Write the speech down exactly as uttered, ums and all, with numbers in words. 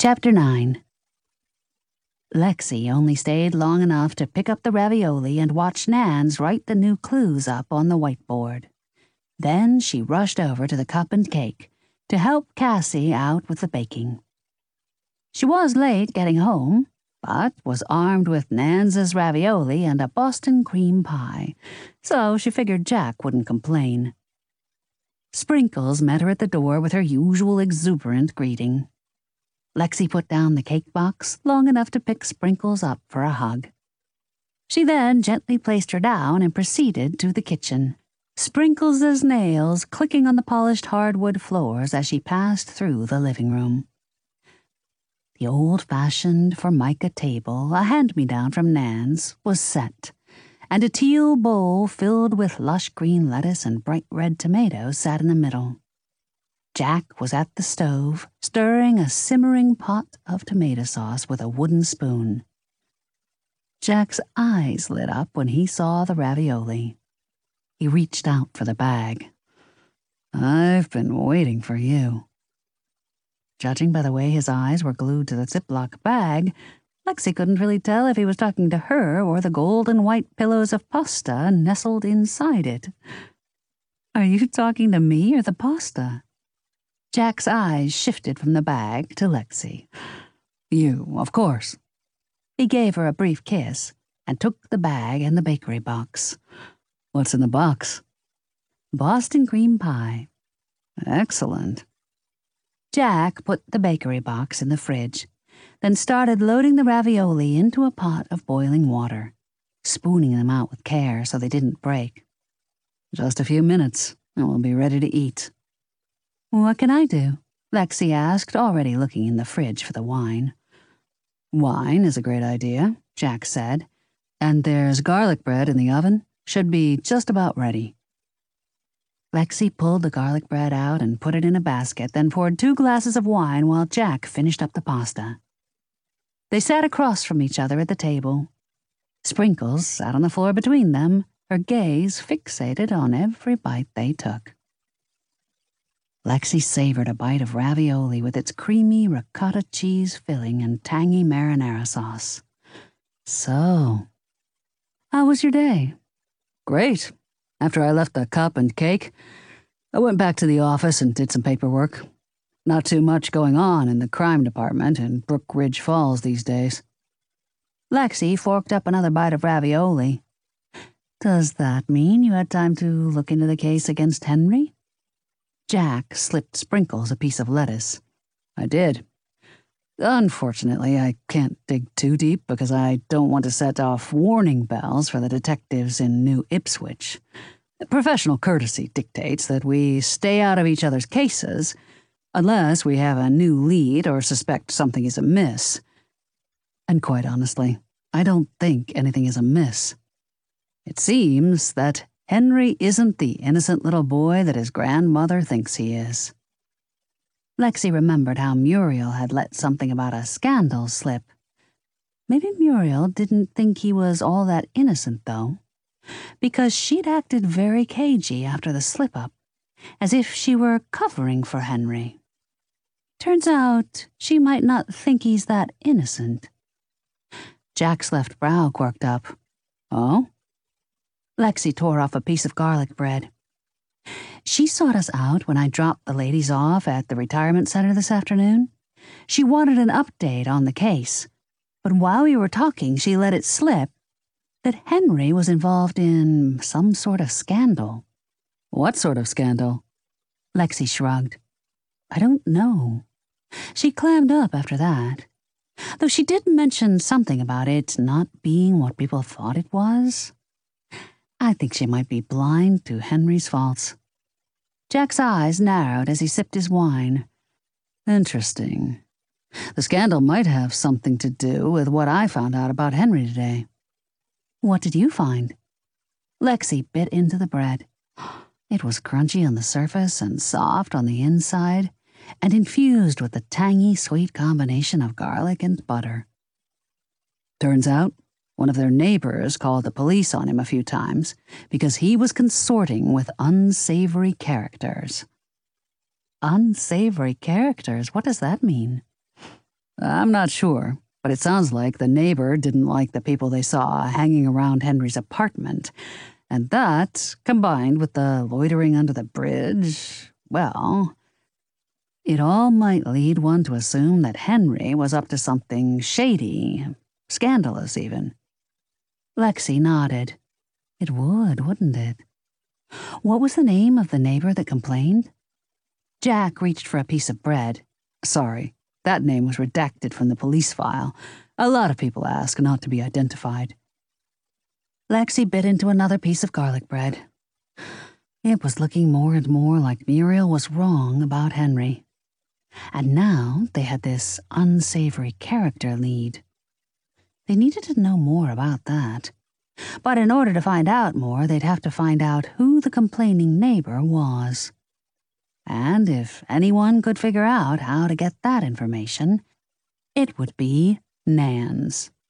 Chapter nine. Lexi only stayed long enough to pick up the ravioli and watch Nans write the new clues up on the whiteboard. Then she rushed over to the cup and cake to help Cassie out with the baking. She was late getting home, but was armed with Nans's ravioli and a Boston cream pie, so she figured Jack wouldn't complain. Sprinkles met her at the door with her usual exuberant greeting. Lexi put down the cake box long enough to pick Sprinkles up for a hug. She then gently placed her down and proceeded to the kitchen, Sprinkles' nails clicking on the polished hardwood floors as she passed through the living room. The old-fashioned Formica table, a hand-me-down from Nan's, was set, and a teal bowl filled with lush green lettuce and bright red tomatoes sat in the middle. Jack was at the stove, stirring a simmering pot of tomato sauce with a wooden spoon. Jack's eyes lit up when he saw the ravioli. He reached out for the bag. "I've been waiting for you." Judging by the way his eyes were glued to the Ziploc bag, Lexi couldn't really tell if he was talking to her or the gold and white pillows of pasta nestled inside it. "Are you talking to me or the pasta?" Jack's eyes shifted from the bag to Lexi. "You, of course." He gave her a brief kiss and took the bag and the bakery box. "What's in the box?" "Boston cream pie." "Excellent." Jack put the bakery box in the fridge, then started loading the ravioli into a pot of boiling water, spooning them out with care so they didn't break. "Just a few minutes, and we'll be ready to eat." "What can I do?" Lexi asked, already looking in the fridge for the wine. "Wine is a great idea," Jack said, "and there's garlic bread in the oven. Should be just about ready." Lexi pulled the garlic bread out and put it in a basket, then poured two glasses of wine while Jack finished up the pasta. They sat across from each other at the table. Sprinkles sat on the floor between them, her gaze fixated on every bite they took. Lexi savored a bite of ravioli with its creamy ricotta cheese filling and tangy marinara sauce. "So, how was your day?" "Great. After I left the cup and cake, I went back to the office and did some paperwork. Not too much going on in the crime department in Brook Ridge Falls these days." Lexi forked up another bite of ravioli. "Does that mean you had time to look into the case against Henry?" Jack slipped Sprinkles a piece of lettuce. "I did. Unfortunately, I can't dig too deep because I don't want to set off warning bells for the detectives in New Ipswich. Professional courtesy dictates that we stay out of each other's cases unless we have a new lead or suspect something is amiss. And quite honestly, I don't think anything is amiss. It seems that Henry isn't the innocent little boy that his grandmother thinks he is." Lexi remembered how Muriel had let something about a scandal slip. Maybe Muriel didn't think he was all that innocent, though, because she'd acted very cagey after the slip-up, as if she were covering for Henry. Turns out she might not think he's that innocent. Jack's left brow quirked up. "Oh?" Lexi tore off a piece of garlic bread. "She sought us out when I dropped the ladies off at the retirement center this afternoon. She wanted an update on the case, but while we were talking, she let it slip that Henry was involved in some sort of scandal." "What sort of scandal?" Lexi shrugged. "I don't know." She clammed up after that, though she did mention something about it not being what people thought it was. I think she might be blind to Henry's faults. Jack's eyes narrowed as he sipped his wine. "Interesting. The scandal might have something to do with what I found out about Henry today." "What did you find?" Lexi bit into the bread. It was crunchy on the surface and soft on the inside, and infused with the tangy, sweet combination of garlic and butter. "Turns out, one of their neighbors called the police on him a few times because he was consorting with unsavory characters." "Unsavory characters? What does that mean?" I'm not sure, but it sounds like the neighbor didn't like the people they saw hanging around Henry's apartment, and that, combined with the loitering under the bridge, well, it all might lead one to assume that Henry was up to something shady, scandalous even. Lexi nodded. It would, wouldn't it? What was the name of the neighbor that complained? Jack reached for a piece of bread. Sorry, that name was redacted from the police file. A lot of people ask not to be identified. Lexi bit into another piece of garlic bread. It was looking more and more like Muriel was wrong about Henry. And now they had this unsavory character lead. They needed to know more about that. But in order to find out more, they'd have to find out who the complaining neighbor was. And if anyone could figure out how to get that information, it would be Nans.